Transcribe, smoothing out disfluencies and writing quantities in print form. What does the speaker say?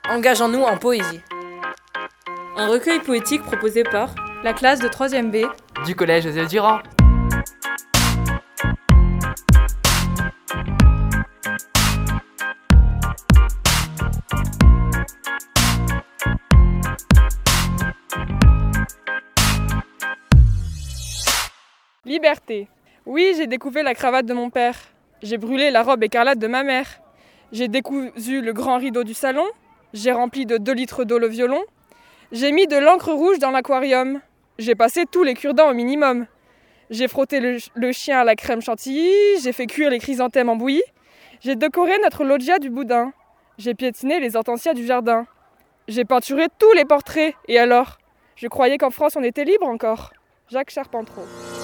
Engageons-nous en poésie. Un recueil poétique proposé par la classe de 3e B du collège Joseph Durand. Liberté. Oui, j'ai découvert la cravate de mon père. J'ai brûlé la robe écarlate de ma mère. J'ai décousu le grand rideau du salon. J'ai rempli de 2 litres d'eau le violon. J'ai mis de l'encre rouge dans l'aquarium. J'ai passé tous les cure-dents au minimum. J'ai frotté le chien à la crème chantilly. J'ai fait cuire les chrysanthèmes en bouillie. J'ai décoré notre loggia du boudin. J'ai piétiné les hortensias du jardin. J'ai peinturé tous les portraits. Et alors ? Je croyais qu'en France on était libre encore. Jacques Charpentreau.